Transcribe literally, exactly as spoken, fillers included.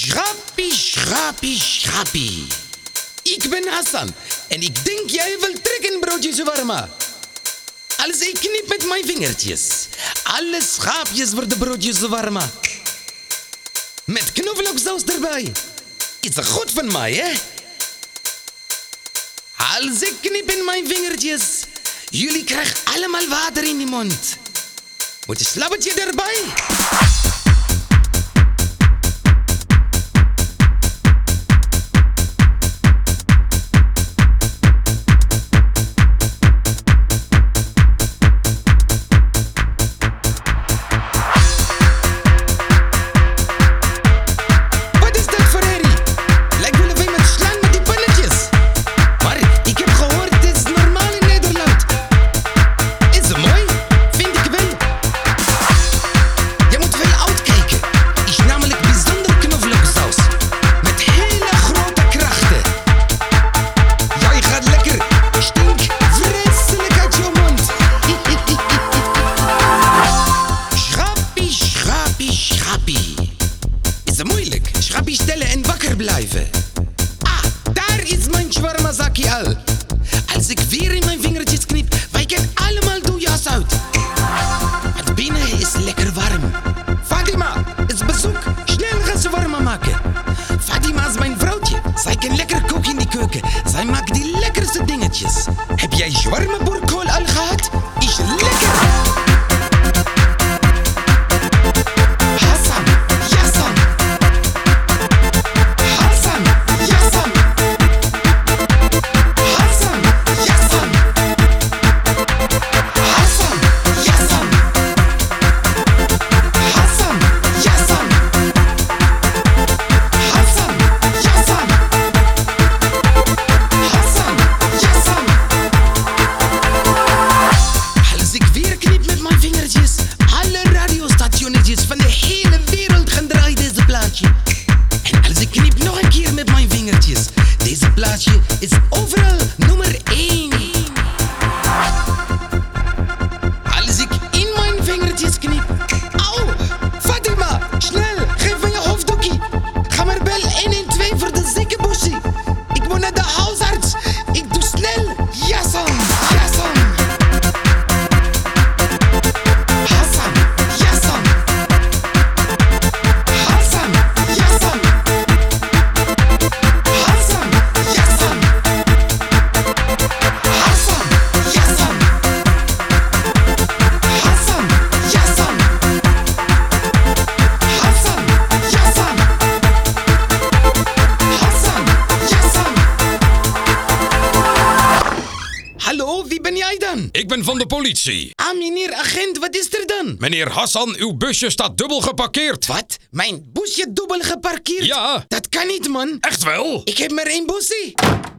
Schrappie, schrappie, schrappie. Ik ben Hassan en ik denk jij wil trekken, broodje shawarma. Als ik knip met mijn vingertjes, alle schaapjes worden broodje shawarma. Met knoflooksaus erbij. Is dat goed van mij, hè? Als ik knip in mijn vingertjes, jullie krijgen allemaal water in die mond. Moet je slabbetje erbij? Moeilijk. Schrappie stellen en wakker blijven. Ah, daar is mijn shawarma-zakje al. Als ik weer in mijn vingertjes knip, wijken allemaal doejas uit. Het binnen is lekker warm. Fatima, is bezoek. Snel gaan shawarma maken. Fatima is mijn vrouwtje. Zij kan lekker koken in die keuken. Zij maakt die lekkerste dingetjes. Heb jij shawarma-boerkool al gehad? Is lekker. Van de hele wereld gaan draaien deze plaatje. En als ik knip nog een keer met mijn vingertjes, deze plaatje is overal nummer één. Als ik in mijn vingertjes knip. Au! Fatima, snel, geef me je hoofddoekie. Ga maar bel honderdtwaalf voor de ziekenbusie. Ik moet naar de huisarts. Ik doe snel. Jassan, Jassan. Hallo, wie ben jij dan? Ik ben van de politie. Ah, meneer agent, wat is er dan? Meneer Hassan, uw busje staat dubbel geparkeerd. Wat? Mijn busje dubbel geparkeerd? Ja. Dat kan niet, man. Echt wel? Ik heb maar één busje.